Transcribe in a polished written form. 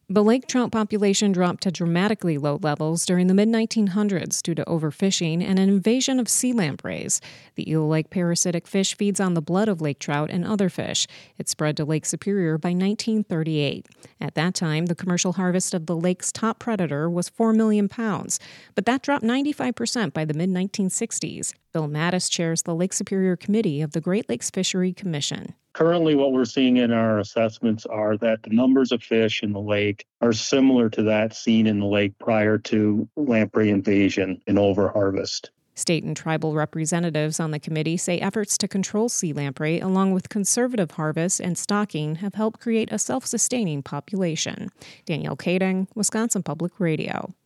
The lake trout population dropped to dramatically low levels during the mid-1900s due to overfishing and an invasion of sea lampreys. The eel lake parasitic fish feeds on the blood of lake trout and other fish. It spread to Lake Superior by 1938. At that time, the commercial harvest of the lake's top predator was 4 million pounds, but that dropped 95% by the mid-1960s. Bill Mattis chairs the Lake Superior Committee of the Great Lakes Fishery Commission. Currently, what we're seeing in our assessments are that the numbers of fish in the lake are similar to that seen in the lake prior to lamprey invasion and overharvest. State and tribal representatives on the committee say efforts to control sea lamprey, along with conservative harvest and stocking, have helped create a self-sustaining population. Danielle Kading, Wisconsin Public Radio.